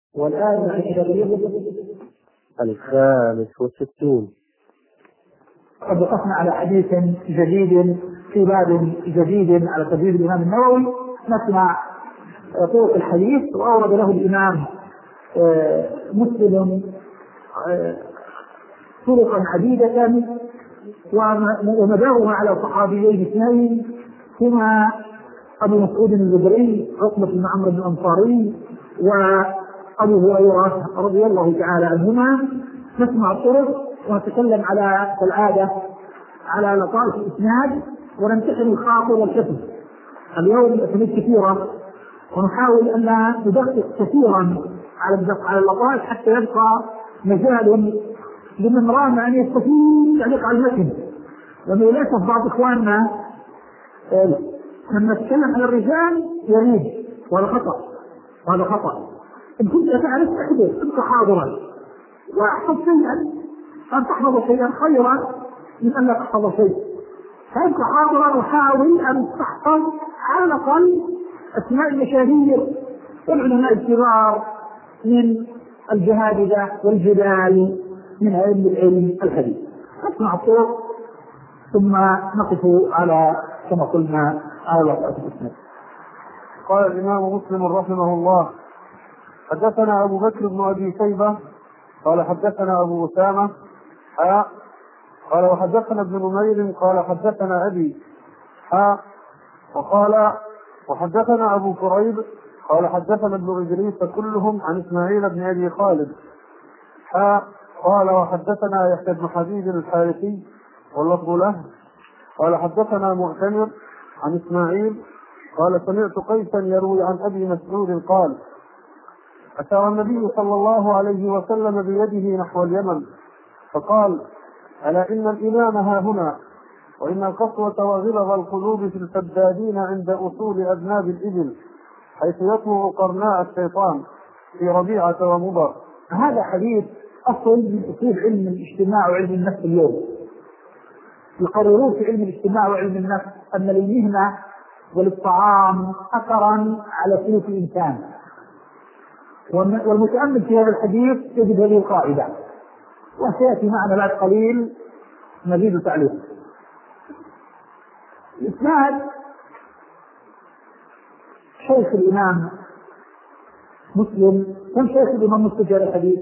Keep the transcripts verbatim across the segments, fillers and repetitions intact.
والآن الشريف الخامس والستون. قد وقفنا على حديث جديد في باب جديد على تدريب الإمام النووي. نسمع طرق الحديث، وأورد له الإمام مسلم طرقا عديدة ومدارها على صحابيين اثنين هما أبو مسعود البدري عقبة بن عمرو الأنصاري وأبو هريرة رضي الله تعالى عنهما. نسمع الطرق ونتكلم على العادة على لطائف الإسناد ونمتحن الخاطر والحفظ. اليوم الأسانيد كثيرة ونحاول أن ندقق كثيرا على الدقق على اللطائف حتى يبقى مجال لمن رام أن يستفيد يعلق على المتن. وللأسف بعض إخواننا لما نتكلم على الرجال يريد، وهذا خطأ وهذا خطأ. إن كنت تعرف أحدث كنت حاضرا وأحفظ شيئا، أن تحفظ شيئا خيرا من أن لا تحفظ شيء. فأنت حاضرا وحاول أن تحفظ على الأقل أسماء المشاهير والعلماء الكبار من الجهابذة والجبال من علم العلم الحديث. نسمع الطرق ثم نقف على كما قلنا على وقت الإسناد. قال الإمام مسلم رحمه الله: حدثنا أبو بكر بن أبي شيبة قال حدثنا أبو أسامة حاء قال وحدثنا ابن نمير قال حدثنا أبي حاء وقال وحدثنا أبو كريب قال حدثنا ابن إدريس كلهم عن إسماعيل بن أبي خالد حاء قال وحدثنا يحيى بن حبيب الحارثي واللفظ له قال حدثنا معتمر عن إسماعيل قال سمعت قيسا يروي عن أبي مسعود قال: أشار النبي صلى الله عليه وسلم بيده نحو اليمن فقال: ألا إن الإمام ها هنا، وإن القسوة وغلظ القلوب في الفدادين عند أصول أذناب الإبل حيث يطمع قرناء الشيطان في ربيعة ومضر. هذا حديث أصل من أصول علم الاجتماع وعلم النفس. اليوم يقررون في علم الاجتماع وعلم النفس أن للمهنة وللطعام أثرا على سلوك الإنسان، والمتأمل في هذا الحديث يجد هذه القاعدة، وسيأتي معنا بعد قليل مزيد تعليق. الإسناد شيخ الإمام مسلم، كم شيخ الإمام مسلم في هذا الحديث؟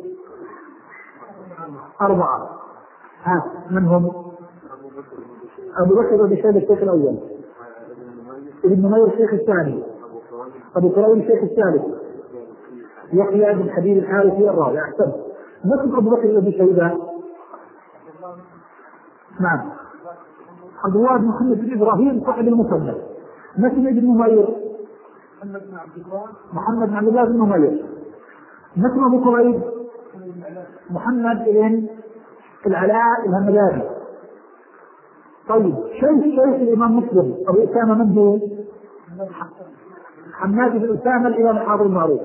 أربعة. ها منهم أبو بكر بن شيبة الشيخ الأول، ابن نمير الشيخ الثاني، أبو كريم الشيخ الثالث، يحيى بن حبيب الحارثي الرابع. أحسن. مثل أبو بكر بن شيبة نعم عبد الله بن محمد بن إبراهيم صاحب المسند. مثل ابن نمير محمد بن عبد الله بن نمير. مثل أبو كريم محمد بن العلاء الهمداني. طيب شيخ شيخ الإمام مسلم أبو أسامة من هو؟ حماد بن أسامة الإمام الحاضر المعروف.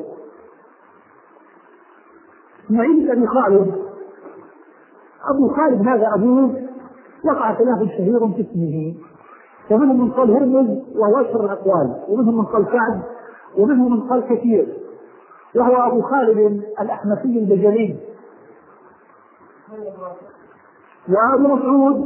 إسماعيل بن أبي خالد أبو خالد هذا أبوه وقع خلاف شهير في اسمه، فمنهم من قال هرمز وهو أشهر الأقوال، ومنهم من قال سعد، ومنهم من قال كثير، وهو أبو خالد الأحمسي البجلي. وأبو مسعود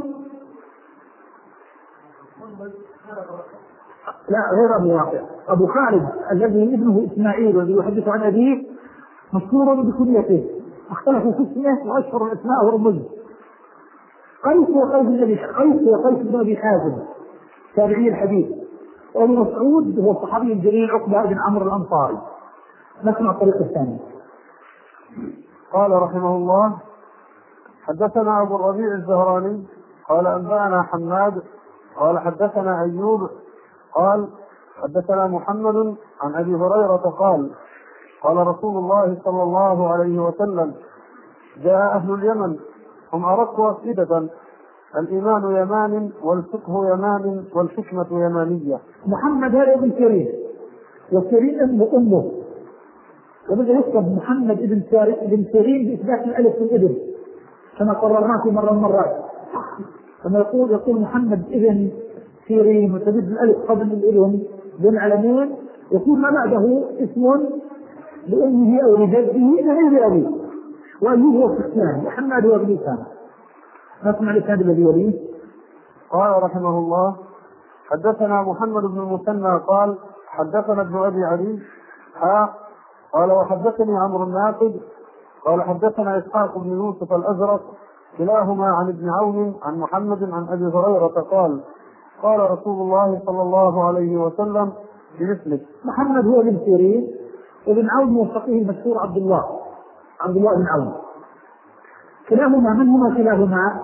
لا غير أبو واقع. أبو خالد الذي ابنه إسماعيل والذي يحدث عن أبيه مشهور بكنيته، اختلفوا في اسمه وأشهر الأسماء ورمز. قيس وقيس بن قيس وقيس بن أبي حازم تابعي الحديث. وأبو مسعود هو الصحابي الجليل عقبة بن عمرو الأنصاري. نسمع الطريق الثاني. قال رحمه الله: حدثنا أبو الربيع الزهراني قال أنبأنا حماد قال حدثنا أيوب قال حدثنا محمد عن أبي هريرة قال: قال رسول الله صلى الله عليه وسلم: جاء أهل اليمن هم أرق أفئدة، الإيمان يمان والفقه يمان والحكمة يمانية. محمد هذا ابن سيرين، وسيرين أمه أمه، وبدأ يكتب محمد ابن ابن سيرين بإثبات الألف في الابن كما قررناه في مرة مرات. كما يقول يقول محمد ابن سيرين وتجد الألف قبل الابن بين علمين، يكون ما بعده اسم لأمه أو لجده فهي لأبيه، وأيوب هو السفيان وحماد هو ابن أسامة. نسمع الإسناد الذي يليه. قال رحمه الله: حدثنا محمد بن المثنى قال حدثنا ابن أبي علي ها قال وحدثني عمرو الناقد قال حدثنا إسحاق بن يوسف الأزرق كلاهما عن ابن عون عن محمد عن أبي هريرة قال قال رسول الله صلى الله عليه وسلم بمثله. محمد هو ابن سيرين، وابن عون هو الفقيه المشهور عبد الله عبد الله بن عون. كلاهما من هما كلاهما؟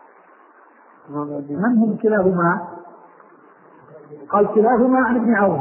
من هم كلاهما؟ قال كلاهما عن ابن عون،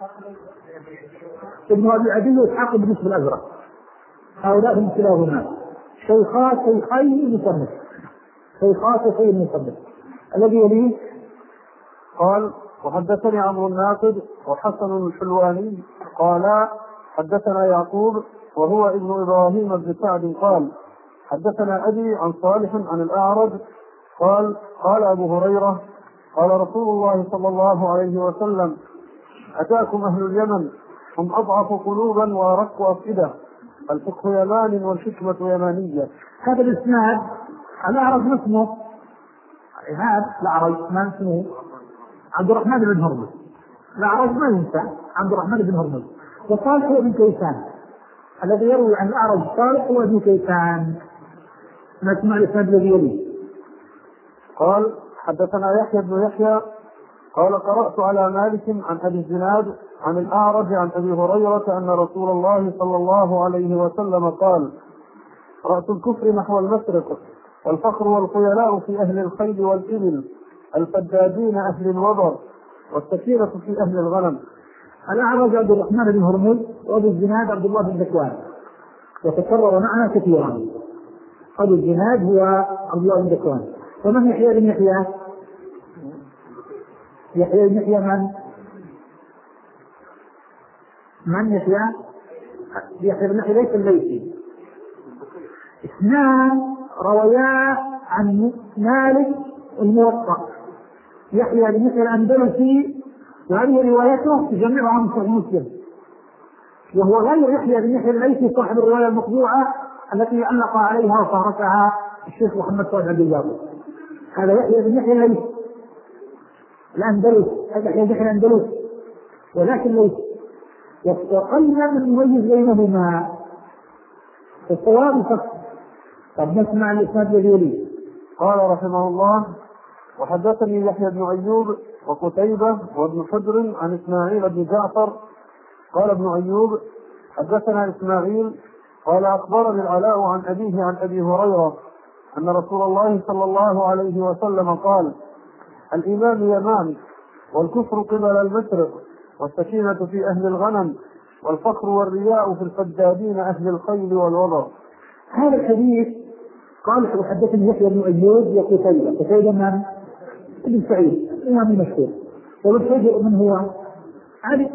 ابن أبي عدي وإسحاق بن يوسف الأزرق، هؤلاء هم كلاهما شيخات شيخي المصنف شيخات شيخي المصنف. الذي يليه قال وحدثني عمرو الناقد وحسن الحلواني قال حدثنا يعقوب وهو ابن إبراهيم بن سعد قال حدثنا أبي عن صالح عن الأعرج قال قال أبو هريرة قال رسول الله صلى الله عليه وسلم أتاكم أهل اليمن هم أضعف قلوبا وأرق أفئدة، الفقه يمان والحكمة يمانية. هذا الإسناد الأعرج ما اسمه؟ هذا الأعرج ما اسمه؟ عبد الرحمن بن هرمز. الأعرج ما ينسى عبد الرحمن بن هرمز. وصالح هو ابن كيسان، الذي يروي عن الأعرج صالح هو ابن كيسان. نسمع الإسناد الذي يليه. قال حدثنا يحيى بن يحيى قال قرأت على مالك عن أبي الزناد عن الأعرج عن أبي هريرة أن رسول الله صلى الله عليه وسلم قال رأس الكفر نحو المشرق، والفخر والخيلاء في أهل الخيل والإبل، الفدادين أهل الوبر، والسكينة في أهل الغنم. الأعرج عبد الرحمن بن هرمز، وأبو الزناد عبد الله بن ذكوان، وتكرر معنا كثيرا. أبو الزناد هو عبد الله بن ذكوان. ومن يحيى بن يحيى؟ يحيى بن يحيى من؟ من يحيى؟ يحيى بن يحيى ليس الليثي. اثنان رويا عن مالك الموطأ، يحيى بن يحيى الأندلسي، وهذه روايته تجمعها عن صحيح مسلم، وهو غير يحيى بن يحيى الليثي صاحب الرواية المطبوعة التي علق عليها وصارتها الشيخ محمد صالح عبد الجابر. هذا يحيى بن يحيى الليثي الأندلس، هذا يحيى بن يحيى الأندلس ولكن ليس، وقلنا من نميز بينهما الصواب فقط. طب نسمع الإسناد الذي يليه. قال رحمه الله وحدثني يحيى بن أيوب وقتيبة وابن حجر عن إسماعيل بن جعفر قال ابن أيوب حدثنا إسماعيل قال أخبرني العلاء عن أبيه عن أبي هريرة أن رسول الله صلى الله عليه وسلم قال الإيمان يمان، والكفر قبل المشرق، والسكينة في أهل الغنم، والفخر والرياء في الفدادين أهل الخيل والوبر. هذا الحديث قال وحدثني يحيى بن أيوب وقتيبة. قتيبة من؟ ابن سعيد الإمام المشهور. وابن حجر من هو؟ علي.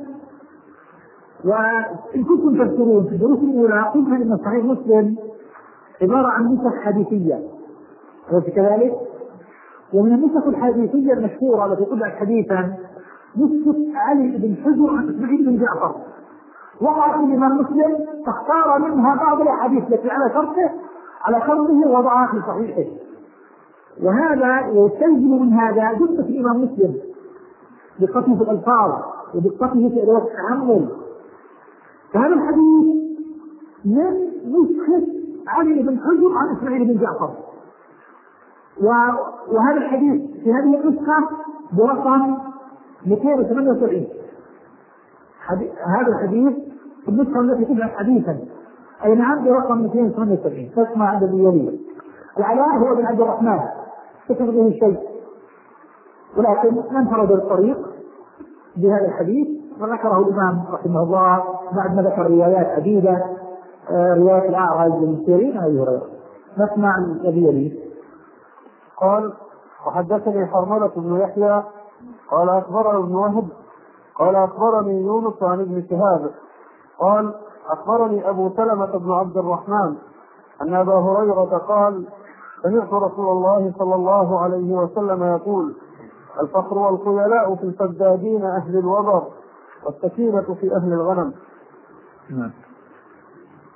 وإن كنتم تذكرون في الدروس الأولى قلنا أن صحيح مسلم عبارة عن نسخ حديثية، أليس كذلك؟ ومن النسخ الحديثية المشهورة التي طبعت حديثا نسخة علي بن حجر عن إسماعيل بن جعفر، وقع في الإمام مسلم فاختار منها بعض الأحاديث التي على شرطه على شرطه ووضعها في صحيحه، وهذا يستلزم من هذا دقة الإمام مسلم، دقته في الألفاظ ودقته في أدوات التعامل. فهذا الحديث من نسخة علي بن حجر عن إسماعيل بن جعفر، وهذا الحديث في هذه النسخة برقم مئتين وثمانية وسبعين. هذا الحديث في النسخة التي تبعث حديثا أي نعم برقم مئتين وثمانية وسبعين. فاسمع الذي يليه. العلاء هو بن عبد الرحمن ذكر به شيء، ولكن انفرد الطريق بهذا الحديث وذكره الإمام رحمه الله بعد ما ذكر روايات عديدة، رواية الأعرج بن سيرين أبي هريرة. نسمع الذي يليه. قال وحدثني حرملة بن يحيى قال أخبرنا ابن وهب قال أخبرني يونس عن ابن شهاب قال أخبرني أبو سلمة بن عبد الرحمن أن أبا هريرة قال سمعت رسول الله صلى الله عليه وسلم يقول الفخر والخيلاء في الفدادين أهل الوبر، والسكينة في أهل الغنم.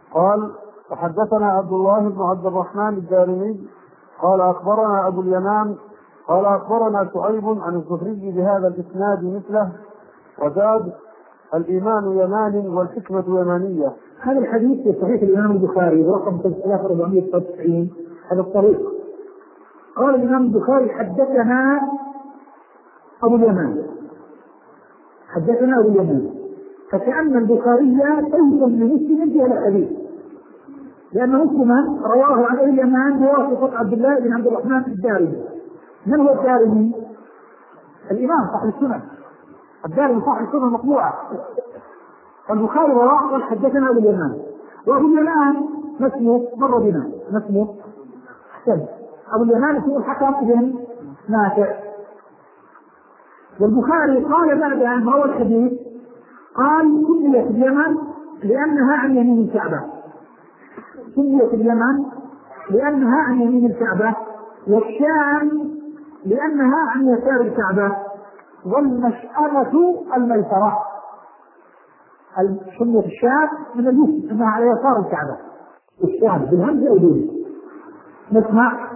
قال وحدثنا عبد الله بن عبد الرحمن الدارمي قال أخبرنا أبو اليمان قال أخبرنا شعيب عن الزهري بهذا الإسناد مثله وزاد الإيمان يمان والحكمة يمانية. هذا الحديث في صحيح الإمام البخاري برقم ثلاثة آلاف وأربعمائة وتسعة وتسعين هذا الطريق. قال الإمام البخاري حدثنا أبو اليمان حدثنا أبو اليمان فكأن البخاري سيد لمسلم في هذا الحديث، لأن مسلما رواه عن أبي اليمان بواسطة عبد الله بن عبد الرحمن الدارمي. من هو الدارمي؟ الإمام صاحب السنن، الدارمي صاحب السنن المطبوعة. البخاري رواه قال حدثنا أبو اليمان، وأبو اليمان ما اسمه مر بنا ما اسمه أحسن أبو اليمان اسمه الحكم بن نافع. والبخاري قال بعد أن روى الحديث قال سميت اليمن لأنها عن يمين الكعبة، سميت اليمن لأنها عن يمين الكعبة، والشام لأنها عن يسار الكعبة، والمشأمة الميسرة. سميت الشام من اليسر أنها على يسار الكعبة، الشام بالهمزة أو دون. نسمع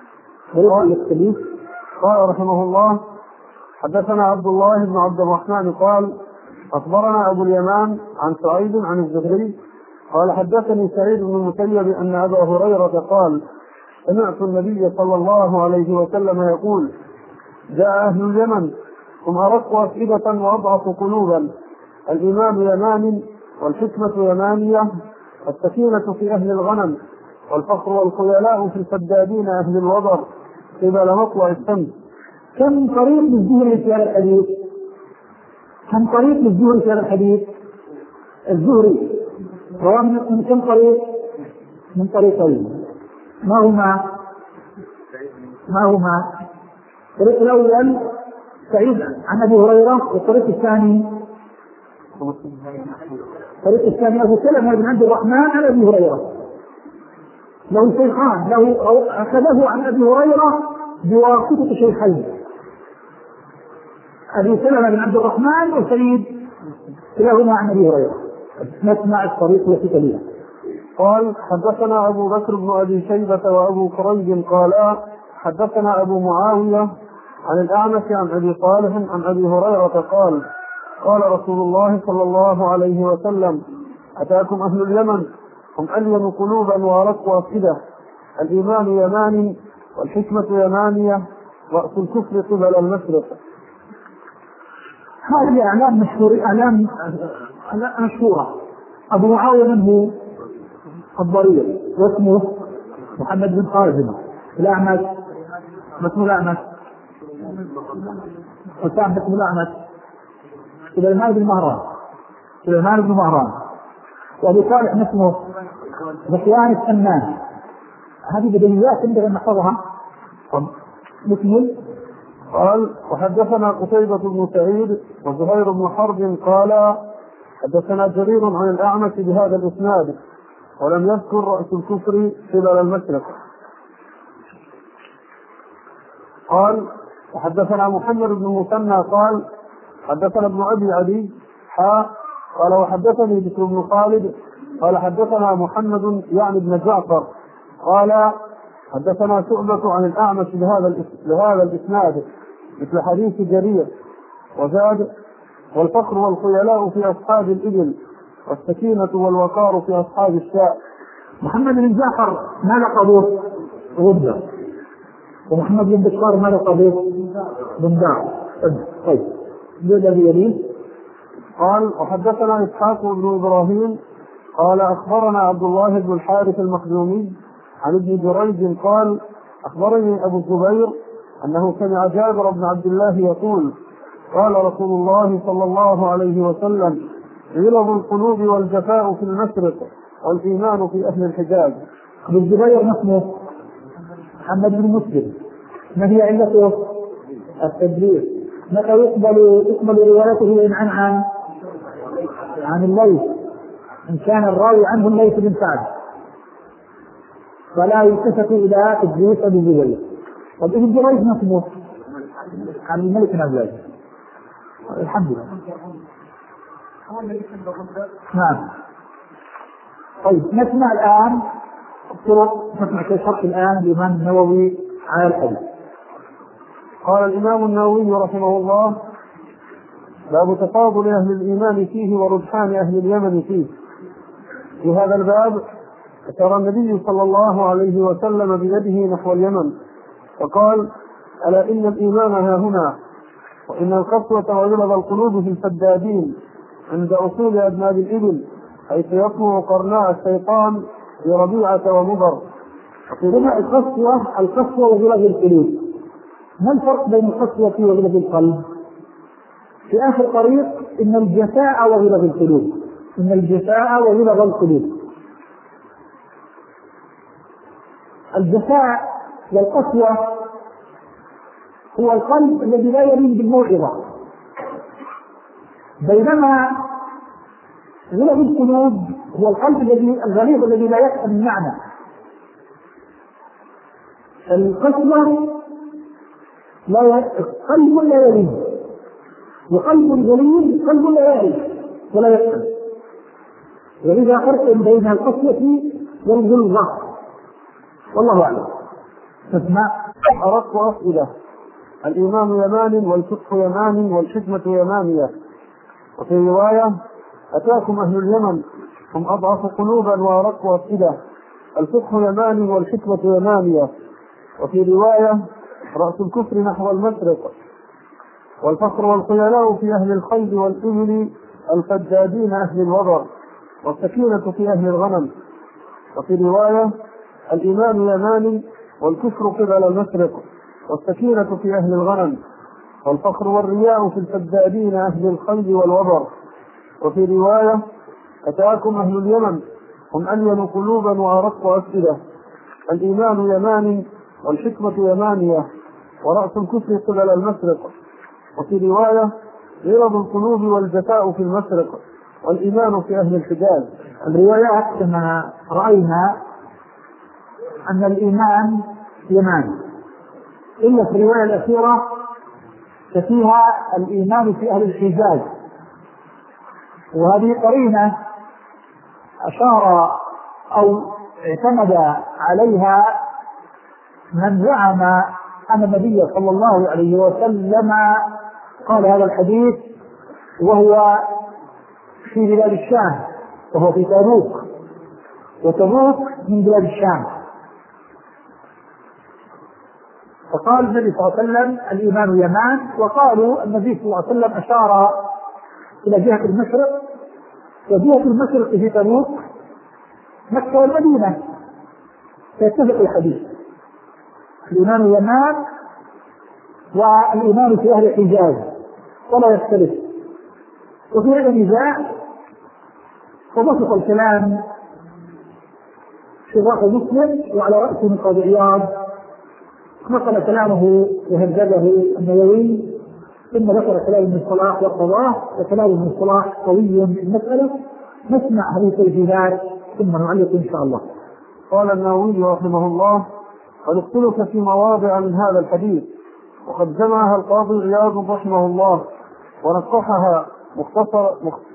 قال رحمه الله حدثنا عبد الله بن عبد الرحمن قال أخبرنا أبو اليمان عن سعيد عن الزهري قال حدثني سعيد بن المسيب أن أبا هريرة قال سمعت النبي صلى الله عليه وسلم يقول جاء أهل اليمن هم أرق أفئدة وأضعف قلوبا، الإيمان يمان والحكمة يمانية، السكينة في أهل الغنم، والفخر والخيلاء في الفدادين أهل الوبر قبل مطلع الشمس. كم طريق للزهري في هذا الحديث؟ كم طريق للزهري في هذا الحديث؟ الزهري رواه من كم طريق؟ من طريقين. ما هما؟ ما هما؟ الطريق الأول سعيد عن أبي هريرة، والطريق الثاني الطريق الثاني أبو سلمة بن عبد الرحمن عن أبي هريرة. له شيخان، له أخذه عن أبي هريرة بواسطة شيخين أبي سلمة بن عبد الرحمن وسعيد كلاهما عن أبي هريرة. نسمع الطريق التي تليها. قال حدثنا أبو بكر بن أبي شيبة وأبو كريب قال حدثنا أبو معاوية عن الأعمش عن أبي صالح عن أبي هريرة قال قال رسول الله صلى الله عليه وسلم أتاكم أهل اليمن هم ألين قلوبا وأرق أفئدة، الإيمان يماني والحكمة يمانية، رأس الكفر قبل المشرق. هذه أعلام مشهورة، أعلام مشهورة. أبو معاوية من هو؟ الضرير، واسمه محمد بن خازم. الأعمش اسمه الأعمش وسام اسمه الأعمش سليمان بن مهران سليمان بن مهران وأبو صالح اسمه ذكوان السمان. هذه بديهيات ينبغي أن نحفظها. مثل قال وحدثنا قتيبة بن سعيد وزهير بن حرب قال حدثنا جرير عن الأعمش بهذا الإسناد ولم يذكر رأس الكفر قبل المشرق. قال وحدثنا محمد بن المثنى قال حدثنا ابن أبي عدي حا قال وحدثني بشر بن خالد قال حدثنا محمد يعني بن جعفر قال حدثنا شعبة عن الأعمش بهذا بهذا الإسناد مثل حديث جرير وزاد والفخر والخيلاء في أصحاب الإبل والسكينة والوقار في أصحاب الشاء. محمد بن جعفر ما لقبه؟ غدة. ومحمد بن بشار ما لقبه؟ بندار. طيب الذي يليه قال وحدثنا إسحاق بن إبراهيم قال أخبرنا عبد الله بن الحارث المخزومي عن ابن جريج قال أخبرني أبو الزبير أنه سمع جابر بن عبد الله يقول قال رسول الله صلى الله عليه وسلم غلظ القلوب والجفاء في المشرق والإيمان في أهل الحجاز. أبو الزبير اسمه محمد بن مسلم. ما هي علته؟ التدليس. متى يقبل يقبل روايته إن عن عن عن الليث، إن كان الراوي عنه الليث بن سعد فلا يلتفت إلى تدليس أبو الزبير. طب ابن جريج ما اسمه؟ عن الملك بن عبد العزيز. الحمد لله. نعم. طيب نسمع الآن الطرق، نسمع كشرح الآن الإمام النووي على الحديث. قال الإمام النووي رحمه الله: باب تفاضل أهل الإيمان فيه ورجحان أهل اليمن فيه. في هذا الباب أشار النبي صلى الله عليه وسلم بيده نحو اليمن فقال: ألا إن الإيمان ها هنا، وإن القسوة وغلظ القلوب في الفدادين عند أصول أذناب الإبل، حيث يطمع قرناء الشيطان في ربيعة ومضر. هنا القسوة القسوة وغلظ القلوب، ما الفرق بين القسوة وغلظ القلب؟ في آخر طريق إن الجفاء وغلظ القلوب، إن الجفاء وغلظ القلوب. الجفاء والقسوة هو القلب الذي لا يلين بالموعظة، بينما غلظ القلوب هو القلب الذي الغليظ الذي لا يفهم المعنى. القسوة لا قلب لا يلين، وقلب الغليظ قلب لا يعرف ولا يفهم، ولذا فرق بين القسوة والغلظة، والله أعلم. تسمع أردت أسئلة: الإيمان يمان والفقه يمان والحكمة يمانية. وفي رواية: أتاكم أهل اليمن هم أضعف قلوبا وأرق أفئدة، الفقه يمان والحكمة يمانية. وفي رواية: رأس الكفر نحو المشرق، والفخر والخيلاء في أهل الخيل والإبل، الفدادين أهل الوبر، والسكينة في أهل الغنم. وفي رواية: الإيمان يمان والكفر قبل المشرق، والسكينة في أهل الغنم، والفخر والرياء في الفدادين أهل الخيل والوبر. وفي رواية: أتاكم أهل اليمن هم ألين قلوبا وأرق أفئدة، الإيمان يمان والحكمة يمانية، ورأس الكفر قبل المشرق. وفي رواية: غلظ القلوب والجفاء في المشرق، والإيمان في أهل الحجاز. الروايات كما رأينا أن الإيمان يمان، إلا في الرواية الأخيرة ففيها الإيمان في أهل الحجاز، وهذه قرينة أشار أو اعتمد عليها من زعم أن النبي صلى الله عليه وسلم قال هذا الحديث وهو في بلاد الشام، وهو في تبوك، وتبوك من بلاد الشام. فقال النبي صلى الله عليه وسلم الإيمان يمان، وقالوا النبي صلى الله عليه وسلم أشار إلى جهة المشرق، وجهة المشرق في تبوك مكة والمدينة، فيتفق الحديث: الإيمان يمان والإيمان في أهل الحجاز ولا يختلف. وفي هذا النزاع وبسط الكلام شراح مسلم وعلى رأسه القاضي عياض، نقل كلامه وهذبه النووي، ثم ذكر كلام ابن الصلاح والقضاء، وكلام ابن الصلاح قوي في المسألة. نسمع هذه التوجيهات ثم نعلق إن شاء الله. قال النووي رحمه الله: قد اختلف في مواضع من هذا الحديث، وقد جمعها القاضي عياض رحمه الله ونصحها مختصر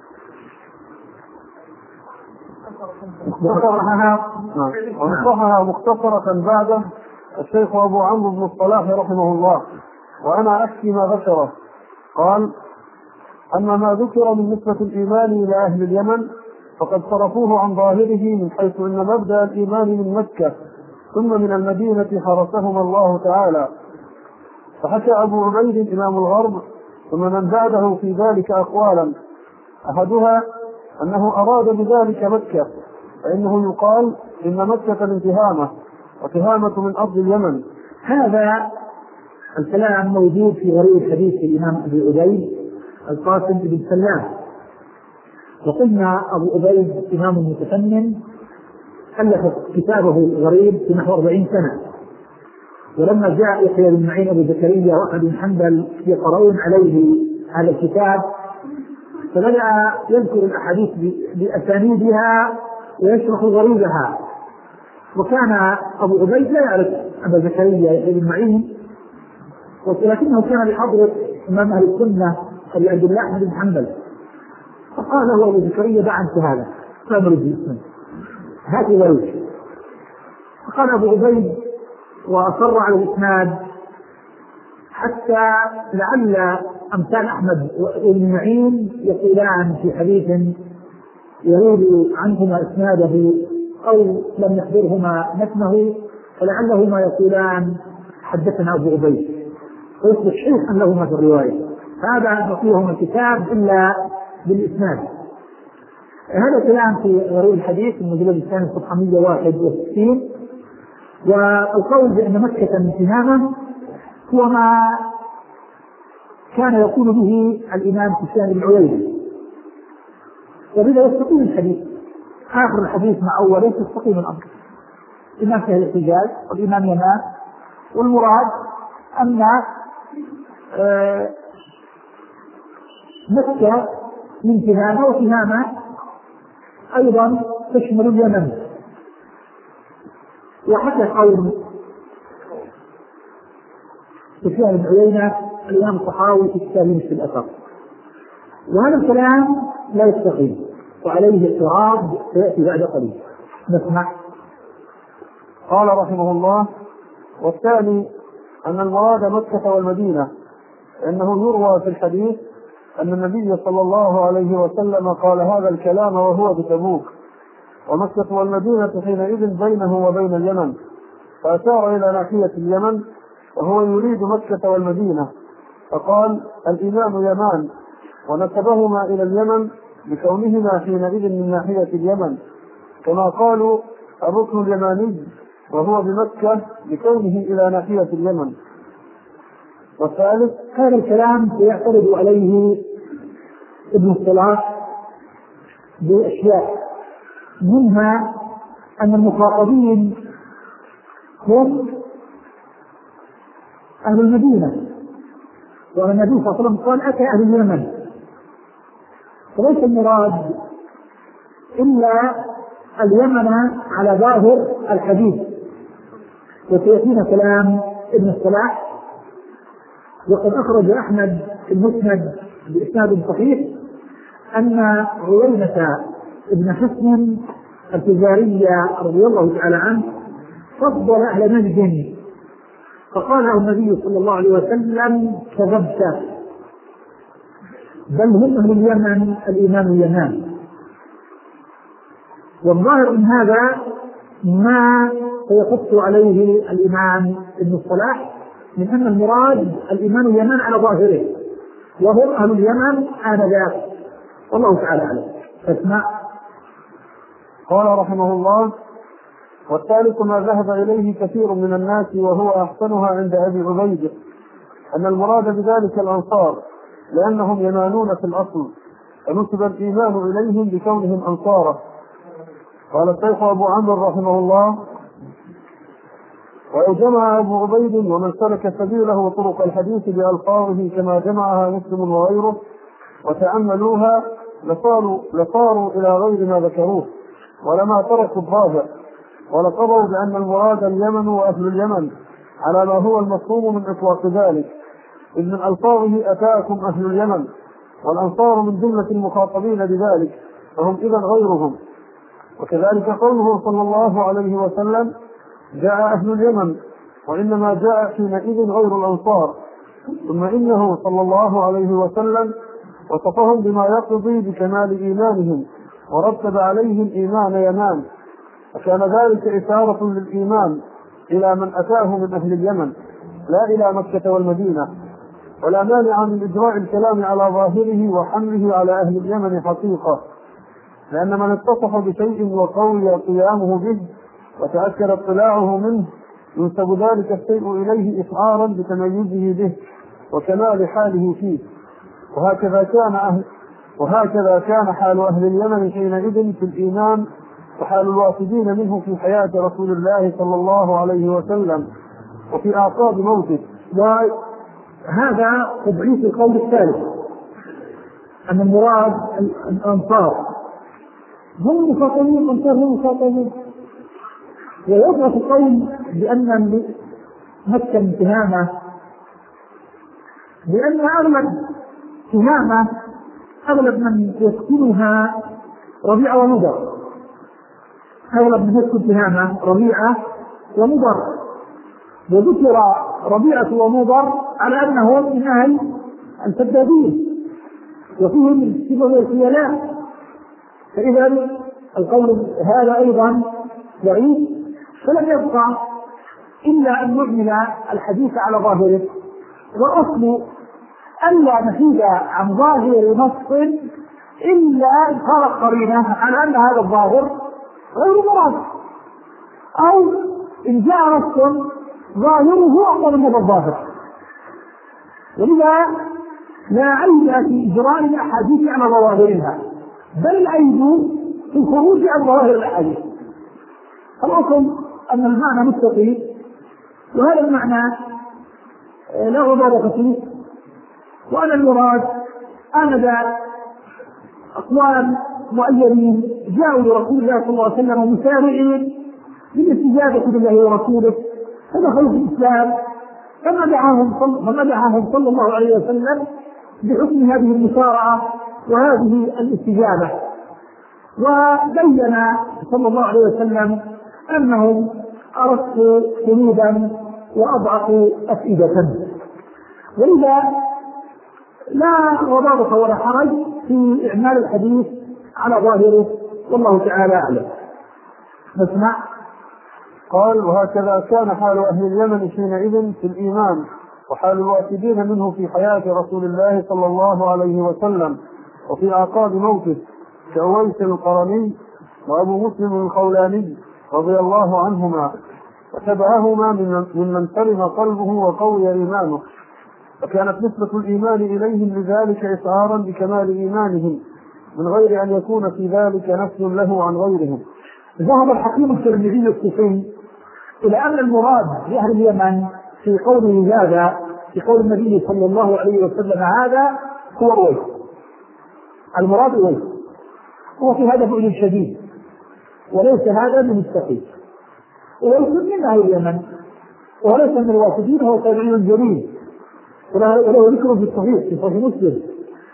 مختصرها ونصحها مختصرة بعده الشيخ أبو عمرو بن الصلاح رحمه الله، وأنا أحكي ما ذكره. قال: أما ما ذكر من نسبة الإيمان إلى أهل اليمن فقد صرفوه عن ظاهره، من حيث أن مبدأ الإيمان من مكة ثم من المدينة حرسهم الله تعالى. فحكى أبو عبيد إمام الغرب ثم من بعده في ذلك أقوالا، أحدها أنه أراد بذلك مكة، فإنه يقال إن مكة من تهامة، وتهامة من أرض اليمن. هذا الكلام موجود في غريب حديث الإمام أبي عبيد القاسم بن سلام. وقلنا أبو عبيد إمام متفنن، ألف كتابه الغريب في نحو أربعين سنة، ولما جاء يحيى بن معين أبو زكريا وأحمد بن حنبل يقرؤون عليه هذا الكتاب فبدأ يذكر الأحاديث بأسانيدها ويشرح غريبها. وكان أبو عبيد لا يعرف أبا زكريا يحيى بن معين، ولكنه كان بحضرة إمام أهل السنة أبي عبد الله أحمد بن حنبل، فقال له أبو زكريا: دع عنك هذا، فأمر به. هاتي وليش. فقال أبو عبيد وأصر على الإسناد حتى لعل أمثال أحمد وابن معين يقولان في حديث يريد عنهما إسناده أو لم يحضرهما متنه، فلعلهما يقولان حدثنا أبو عبيد ويصبح شيخا لهما في الرواية، هذا نعطيهما الكتاب إلا بالإسناد. هذا كلام في غريب الحديث المجلد الثاني صفحة مئة وواحد وستين. والقول بأن مكة من تهامة هو ما كان يقول به الإمام سفيان بن عيينة، وبذا يستقيم الحديث. آخر الحديث مع أوله يستقيم الأمر. الإمام فيه الاحتجاج والإمام ينام، والمراد أن آه مكة من تهامة، وتهامة أيضا تشمل اليمن. وحتى قول سفيان بن عيينة الإمام الطحاوي في كتابه في الأثر، وهذا الكلام لا يستقيم وعليه اعتراض سيأتي بعد قليل. نسمع. قال رحمه الله: والثاني أن المراد مكة والمدينة، لأنه يروى في الحديث أن النبي صلى الله عليه وسلم قال هذا الكلام وهو بتبوك، ومكة والمدينة حينئذ بينه وبين اليمن، فأشار إلى ناحية اليمن وهو يريد مكة والمدينة، فقال الإمام يمان، ونسبهما إلى اليمن بكونهما حينئذ من ناحية اليمن، كما قالوا الركن اليماني وهو بمكة بكونه إلى ناحية اليمن. والثالث هذا الكلام سيعترض عليه ابن الصلاح بأشياء، منها أن المخاطبين هم أهل المدينة، وأن النبي صلى الله عليه وسلم قال أتى أهل اليمن، فليس المراد إلا اليمن على ظاهر الحديث. وسيأتينا كلام ابن الصلاح. وقد أخرج أحمد في المسند بإسناد صحيح أن عوينة ابن حسن التجاري رضي الله تعالى عنه فضل أهل نجد، فقال له النبي صلى الله عليه وسلم كذبت، بل هم أهل اليمن الإمام يمان. والظاهر من هذا ما سيقص عليه الإمام ابن الصلاح من أن المراد الإمام يمان على ظاهره، وهم أهل اليمن آنذاك، والله تعالى أعلم. فاسمع. قال رحمه الله: والثالث ما ذهب إليه كثير من الناس وهو أحسنها عند أبي عبيد، أن المراد بذلك الأنصار، لأنهم يمانون في الأصل، فنسب الإيمان إليهم بكونهم أنصاره. قال الشيخ أبو عمرو رحمه الله: وجمع أبو عبيد ومن سلك سبيله وطرق الحديث بألفاظه كما جمعها مسلم وغيره وتأملوها لصاروا, لصاروا إلى غير ما ذكروه، ولما تركوا الظاهر، ولقضوا بأن المراد اليمن وأهل اليمن على ما هو المفهوم من إطلاق ذلك، إذ من ألفاظه أتاكم أهل اليمن، والأنصار من جملة المخاطبين بذلك، فهم إذا غيرهم. وكذلك قوله صلى الله عليه وسلم: جاء أهل اليمن، وإنما جاء حينئذ غير الأنصار. ثم إنه صلى الله عليه وسلم وصفهم بما يقضي بكمال إيمانهم، ورتب عليهم إيمان يمان، فكان ذلك إشارة للإيمان إلى من أتاه من أهل اليمن لا إلى مكة والمدينة. ولا مانع من إجراء الكلام على ظاهره وحمله على أهل اليمن حقيقة، لأن من اتصف بشيء وقوي قيامه به وتأكد اطلاعه منه ينسب ذلك الشيء إليه إشعارا بتميزه به وكمال حاله فيه. وهكذا كان أهل وهكذا كان حال أهل اليمن حينئذ في الإيمان، وحال الوافدين منه في حياة رسول الله صلى الله عليه وسلم وفي أعقاب موته. وهذا تضعيف القول الثالث، أن المراد الأنصار هم مخاطبين، الأنصار هم مخاطبين. ويضعف القول بأن مكة من تهامة، لأن أغلب تهامة أغلب من يسكنها ربيع ومضر، أغلب من يذكر تهامة ربيعة ومضر، وذكر ربيعة ومضر على أنهم من أهل الكذابين وفيهم الكذب والخيلاء، فإذا القول هذا أيضا ضعيف، فلم يبقى إلا أن نعمل الحديث على ظاهره، والأصل ألا نحيد عن ظاهر نص إلا إن صارت قرينة على أن هذا الظاهر غير مراد، أو إن جاء نص ظاهره أفضل من هذا الظاهر. ولذا لا عيب في إجراء الأحاديث على ظواهرها، بل العيب في الخروج عن ظواهر الأحاديث. الأصل أن المعنى مستقيم، وهذا المعنى لا غبار فيه، وأنا المراد أنا أقوام معينين جاءوا لرسول الله صلى الله عليه وسلم مسارعين بالاستجابة لله ورسوله فدخلوا في الإسلام، فمدحهم فمدحهم صلى الله عليه وسلم بحكم هذه المسارعة وهذه الاستجابة، وبين صلى الله عليه وسلم أنهم أرقوا قلوبا وأضعفوا أفئدة. ولذا لا غضاضة ولا حرج في إعمال الحديث على ظاهره، والله تعالى أعلم. نسمع. قال: وهكذا كان حال أهل اليمن حينئذ في الإيمان، وحال الوافدين منه في حياة رسول الله صلى الله عليه وسلم وفي أعقاب موته كأويس القرني وأبو مسلم الخولاني رضي الله عنهما، وتبعهما ممن سلم قلبه وقوي إيمانه، وكانت نسبة الإيمان إليهم لذلك إشعارا بكمال إيمانهم من غير أن يكون في ذلك نفس له عن غيرهم. ذهب الحكيم الترمذي الصوفي إلى أن المراد بأهل اليمن في قوله هذا في قول النبي صلى الله عليه وسلم هذا هو أويس، المراد أويس، وفي هذا بعد شديد وليس هذا من التقي، أويس من أهل اليمن وليس من الوافدين، هو تابعي جليل وله ذكر في الصحيح في صحيح مسلم.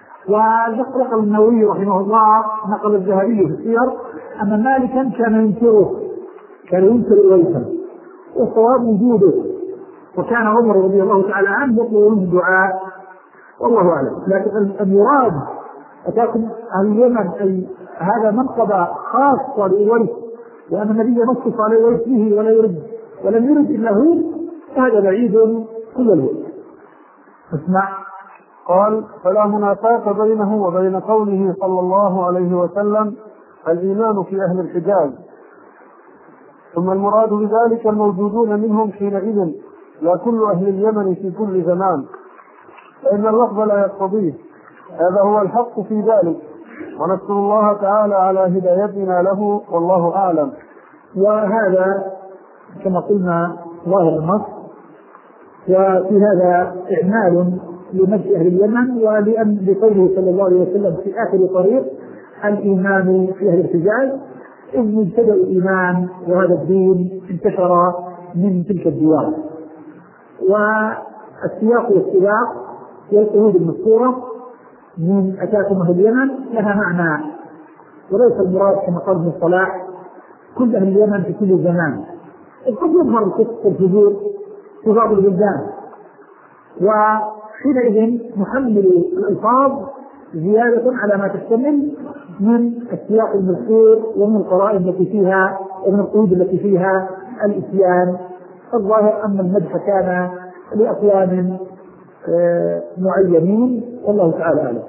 ونقل النووي رحمه الله نقل الذهبي في السير أن مالكا كان ينكره كان ينكر أويسا، والصواب وجوده، وكان عمر رضي الله تعالى عنه يطلب منه الدعاء، والله أعلم. لكن المراد أتاكم أهل اليمن أي هذا منقبة خاصة لأويس، وأن النبي نصف على أويس به ولا يرد ولم يرد إلا هو، هذا بعيد كل الوقت. اسمع. قال: فلا منافاة بينه وبين قوله صلى الله عليه وسلم الإيمان في أهل الحجاز. ثم المراد بذلك الموجودون منهم حينئذ، لا كل أهل اليمن في كل زمان، فإن اللفظ لا يقتضيه. هذا هو الحق في ذلك، ونسأل الله تعالى على هدايتنا له، والله أعلم. وهذا كما قلنا ظاهر النص، وفي هذا إعمال لمجد أهل اليمن، ولأن بقوله صلى الله عليه وسلم في آخر طريق الإيمان في أهل الحجاز، إذ مبتدأ الإيمان وهذا الدين انتشر من تلك الديار. والسياق والسياق والقيود المذكورة من أتاكم أهل اليمن لها معنى، وليس المراد كما قال ابن الصلاح كل أهل اليمن في كل زمان، قد يظهر الفسق والفجور في بعض البلدان، وحينئذ نحمل الألفاظ زيادة على ما تشتمل من السياق المذكور ومن القرائن التي فيها ومن القيود التي فيها الإتيان. الظاهر أن المدح كان لأقوام معينين، والله تعالى أعلم.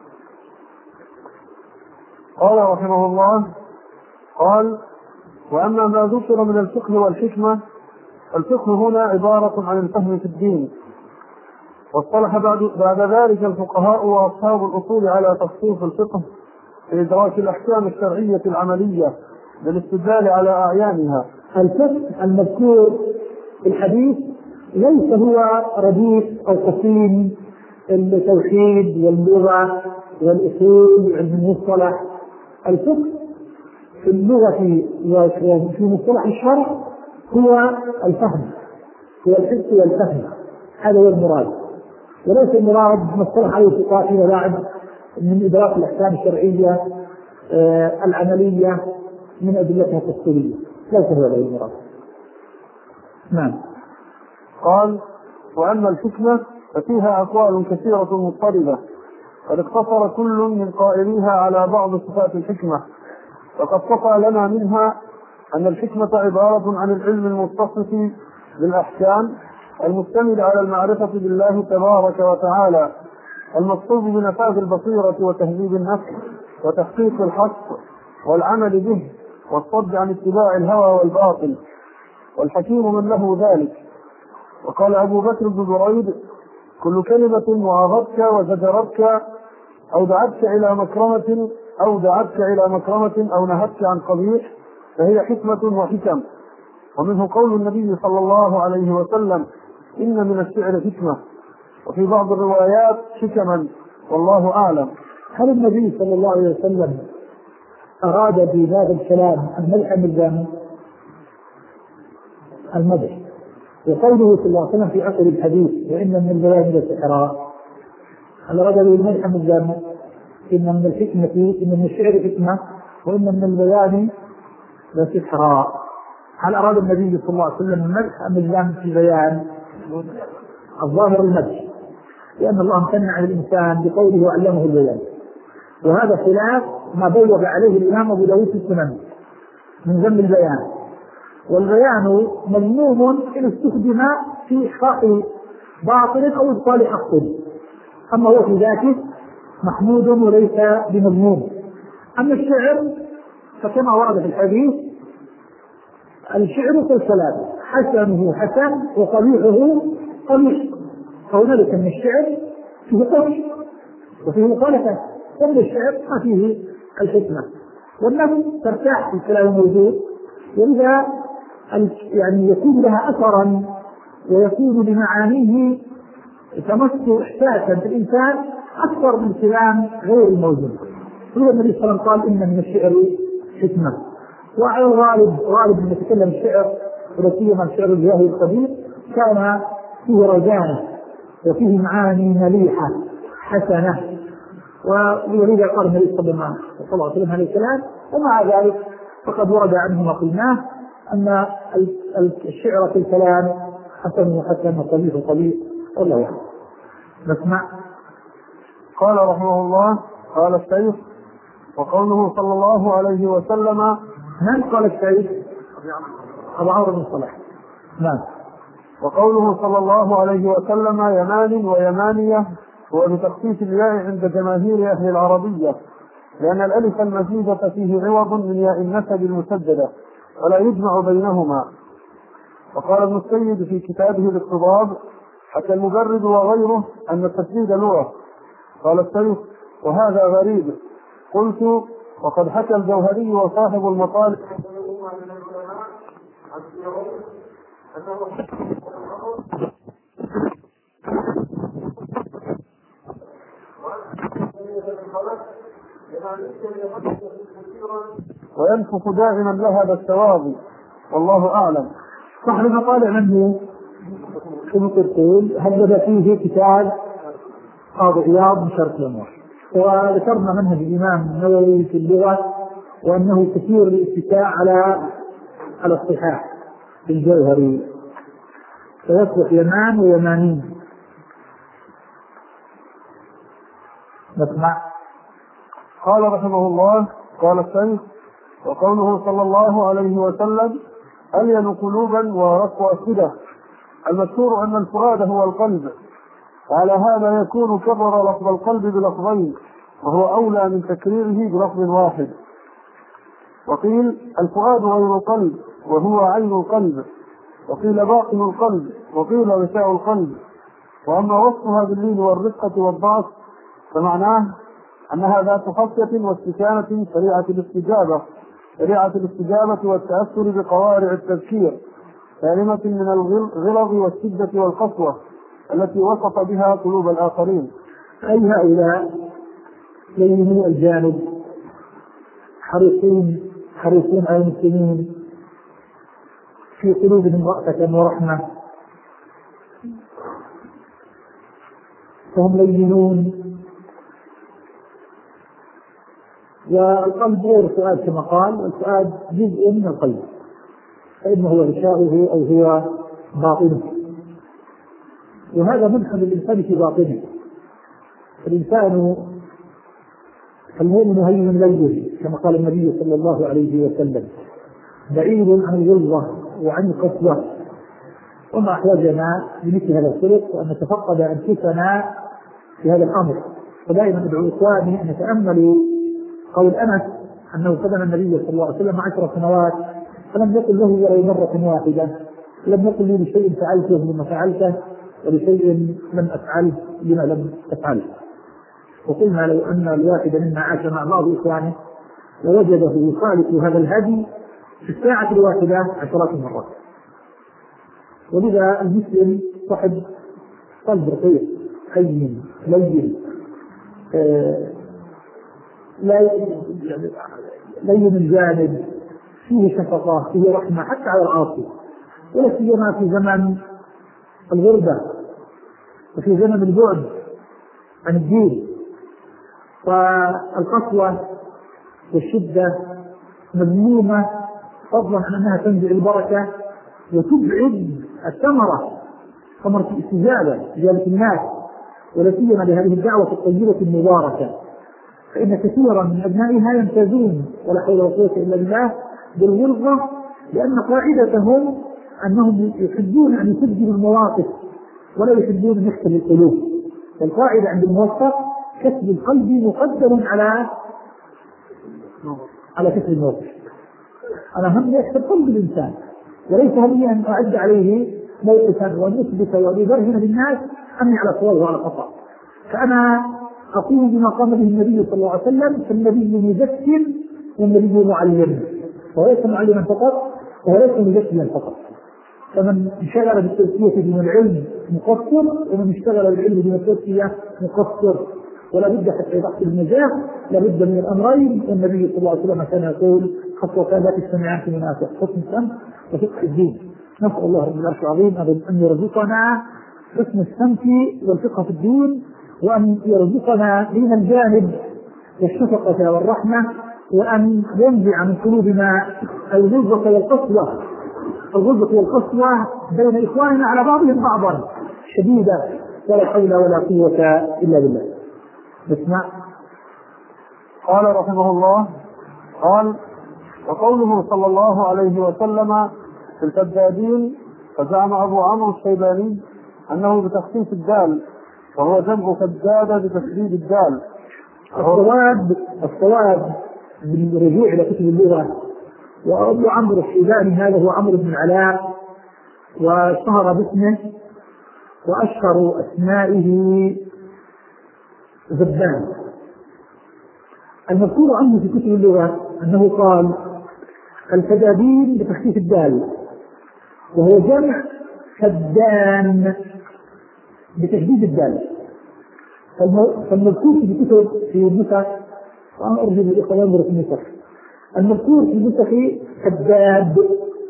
قال رحمه الله: قال: وأما ما ذكر من الفقه والحكمة، الفقه هنا عبارة عن الفهم في الدين، واصطلح بعد, بعد ذلك الفقهاء وأصحاب الأصول على تخصيص الفقه في إدراك الأحكام الشرعية العملية بالاستدلال على أعيانها. الفقه المذكور في الحديث ليس هو رديف أو قسيم التوحيد واللغة والأصول وعلم المصطلح. الفقه في اللغة وفي مصطلح الشرع هو الفهم، هو الحس والفهم، هذا هو المراد، وليس المراد مصطلح عليه الفقهاء فيما بعد من إدراك الأحكام الشرعية آه العملية من أدلتها التفصيلية، ليس هو الذي المراد. نعم. قال: وأما الحكمة ففيها أقوال كثيرة مضطربة، قد اقتصر كل من قائليها على بعض صفات الحكمة، وقد قطع لنا منها أن الحكمة عبارة عن العلم المتصف بالأحكام المشتمل على المعرفة بالله تبارك وتعالى، المقصود بنفاذ البصيرة وتهذيب النفس وتحقيق الحق والعمل به والصد عن اتباع الهوى والباطل، والحكيم من له ذلك. وقال أبو بكر بن بريد: كل كلمة وعظتك وزجرتك أو دعتك إلى مكرمة أو دعتك إلى مكرمة أو نهتك عن قبيح فهي حكمة وحكم. ومنه قول النبي صلى الله عليه وسلم: إن من الشعر حكمة، وفي بعض الروايات حكما، والله أعلم. هل النبي صلى الله عليه وسلم أراد بهذا الكلام المدح من الجامع؟ المدح. وقوله صلى الله عليه وسلم في آخر الحديث: وإن من البيان لسحرا، هل أراد بالمدح من الجامع؟ إن من الحكمة، إن من الشعر حكمة، وإن من البيان لسحرا. هل أراد النبي صلى الله عليه وسلم المدح أم الجامع في بيان؟ الظاهر المدح، لأن الله امتن على الإنسان بقوله وعلمه البيان، وهذا خلاف ما بوب عليه الإمام أبو داود في السنن من ذم البيان. والبيان مذموم إن استخدم في إحقاق باطل أو إبطال حق، أما هو في ذاته محمود وليس بمذموم. أما الشعر فكما ورد في الحديث: الشعر كالكلام، حسنه حسن وقبيحه قبيح. فهنالك من الشعر فيه قبيح وفيه مخالفة، ومن الشعر ما فيه الحكمة، والنفس ترتاح في الكلام الموجود، ولذا يعني يكون لها أثرا ويكون لمعانيه تمس إحساسا في الإنسان أكثر من كلام غير الموجود. هو النبي صلى الله عليه وسلم قال: إن من الشعر حكمة. وعلى الغالب غالب من يتكلم الشعر ولسيما الشعر الجاهلي القديم كان فيه رجانة وفيه معاني مليحة حسنة، ولذا قال النبي صلى الله عليه وسلم هذا الكلام. ومع ذلك فقد ورد عنه ما قلناه أن الشعر في الكلام حسن وحسن وقبيح وقبيح، والله أعلم. نسمع. قال رحمه الله: قال الشيخ: وقوله صلى الله عليه وسلم. من قال الشيخ؟ أبو عمرو بن صالح. نعم. وقوله صلى الله عليه وسلم: يمان ويمانية، هو بتخفيف الياء عند جماهير أهل العربية، لأن الألف المزيدة فيه عوض من ياء النسب المسددة ولا يجمع بينهما. وقال ابن السيد في كتابه الاقتضاب: حتى المجرد وغيره أن التسديد لغة. قال الشيخ: وهذا غريب. قلت: وقد حكى الجوهري وصاحب المطالب وينفخ دائما لها بالتواضي، والله أعلم. صاحب المطالع منه كما تقول هذا فيه كتاب قاضي عياض من شرح الأمور، وذكرنا منهج الإمام النووي في اللغة وأنه كثير الاتكاء على على الصحاح في الجوهري، فيصبح يمان ويمانين. نسمع. قال رحمه الله: قال الشيخ: وقوله صلى الله عليه وسلم: ألين قلوبا ورق أفئدة. المشهور أن الفؤاد هو القلب، وعلى هذا يكون كرر لفظ القلب بلفظين، وهو أولى من تكريره بلفظ واحد. وقيل: الفؤاد غير القلب وهو عين القلب، وقيل باطن القلب، وقيل غشاء القلب. وأما وصفها باللين والرقة والضعف فمعناه أنها ذات خشية واستكانة سريعة الاستجابة سريعة الاستجابة والتأثر بقوارع التذكير، سالمة من الغلظ والشدة والقسوة التي وصف بها قلوب الآخرين. أي هؤلاء لينوا الجانب، حريصين حريصين على المسلمين، في قلوبهم رأفة ورحمة، فهم لينون والقلب غير الفؤاد كما قال، الفؤاد جزء من القلب، فإنه هو غشاؤه أو هو باطنه، وهذا مدخل الإنسان في باطنه. الإنسان المؤمن هين لين كما قال النبي صلى الله عليه وسلم، بعيد عن الغلظة وعن القسوة، وما أحوجنا لمثل هذا الخلق وأن نتفقد أنفسنا في هذا الأمر. فدائما أدعو إخواني أن يتأملوا قول أنس أنه خدم النبي صلى الله عليه وسلم عشر سنوات فلم يقل له ولو مرة واحدة، لم يقل لي بشيء فعلته لما فعلته ولشيء لم أفعله لما لم أفعله. وقلنا لو أن الواحد منا عاش مع بعض إخوانه لوجده يخالف هذا الهدي في الساعة الواحدة عشرات المرات. ولذا المسلم صاحب قلب رقيق حين لين آه لا لين الجانب، فيه شفقة فيه رحمة حتى على العاصي، ولا سيما في زمن الغربة وفي زمن البعد عن الدين. والقسوة والشدة مذمومة فضلا عن أنها تنزع البركة وتبعد الثمرة، ثمرة الاستجابة إجابة الناس، ولا سيما لهذه الدعوة الطيبة المباركة، فإن كثيرا من أبنائها يمتازون ولا حول ولا قوة إلا بالله بالغلظة، لأن قاعدتهم أنهم يحبون أن يسجلوا المواقف ولا يحبون أن يكسب القلوب. والقاعدة عند الموفق كسب القلب مقدم على على كسب الموقف. أنا هم يكسب قلب الإنسان، وليس همي أن أعد عليه موقفا وأن أثبت وأن يبرهن للناس أني على صواب وعلى خطأ. فأنا أقول بما قام به النبي صلى الله عليه وسلم، فالنبي مذكر والنبي معلم، وليس معلما فقط وليس مذكرا فقط. فمن اشتغل بالتزكية دون العلم مقصر، ومن اشتغل بالعلم دون التزكية مقصر. ولا بد حتى يحصل النجاح لابد من الأمرين، والنبي صلى الله عليه وسلم كان يقول خطوتان لا تجتمعان في منافع: حسن السمع وفقه الدين. نسأل الله رب العرش العظيم أن يرزقنا حسن السمع والفقه في الدين، وأن يرزقنا دين الجانب والشفقة والرحمة، وأن ينزع من قلوبنا الغلظة والقسوة الغلظة والقسوة بين إخواننا على بعضهم بعضا شديدة، ولا حول ولا قوة إلا بالله. نسمع. قال رحمه الله: قال: وقوله صلى الله عليه وسلم في الكذابين، فزعم أبو عمرو الشيباني أنه بتخفيف الدال، وهو جمع كذاب بتشديد الدال. الصواب الصواب بالرجوع إلى كتب اللغة، وأبو عمرو الشيباني هذا هو عمرو بن العلاء، واشتهر باسمه، وأشهر أسمائه زبان. المذكور عنه في كتب اللغة أنه قال الكذابين بتخفيف الدال، وهو جمع كذان بتشديد الدال. فالمذكور في كتب في النسخ، وأنا أرجو الإخوة ينظروا في النسخ، المذكور في النسخ كذاب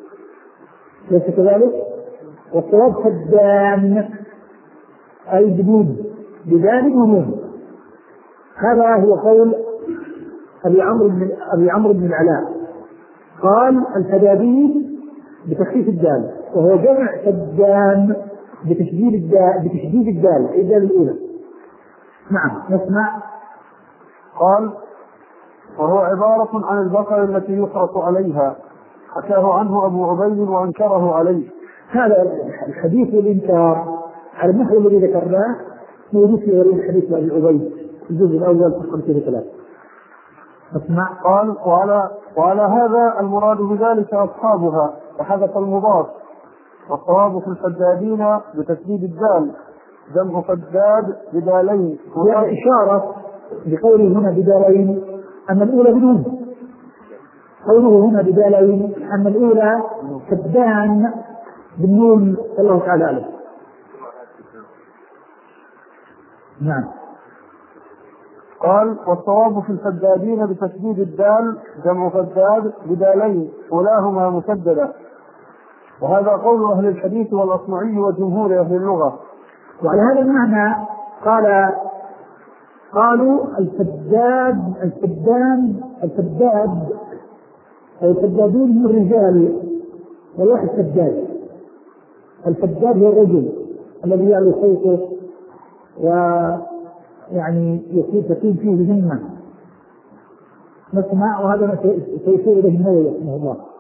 ليس كذلك، والصواب كذان أي بدون بدال ومن. هذا هو قول أبي عمرو بن أبي عمرو بن العلاء، قال الكذابين بتخفيف الدال، وهو جمع كذان بتشديد الدال بتشديد الدال أي الدال الأولى. نعم نسمع. قال: وهو عبارة عن البقر التي يحرص عليها، حكاه عنه أبو عبيد وأنكره عليه. هذا الحديث الإنكار على النحو الذي ذكرناه موجود في غير الحديث أبي عبيد الجزء الأول في خمسة ثلاثة. نسمع. قال: وعلى, وعلى هذا المراد بذلك أصحابها، وحدث المضاف. والصواب في الكذابين بتشديد الدال، جمع كذاب بدالين. يعني إشارة بقوله هنا بدالين أن الأولى بدون، قوله هنا بدالين أن الأولى كذان بالنون، الله تعالى أعلم. نعم. قال: والصواب في الكذابين بتشديد الدال، جمع كذاب بدالين أولاهما مسددة. وهذا قول أهل الحديث والأصمعي وجمهور أهل اللغة. وعلى هذا المعنى قال قالوا الفداد الفدان الفداد أو الفدادون هم الرجال، والواحد فداد. الفداد هو الرجل الذي يعلو صوته ويعني يكون تكون فيه همة نسمع، وهذا ما سيشير إليه النووي رحمه الله.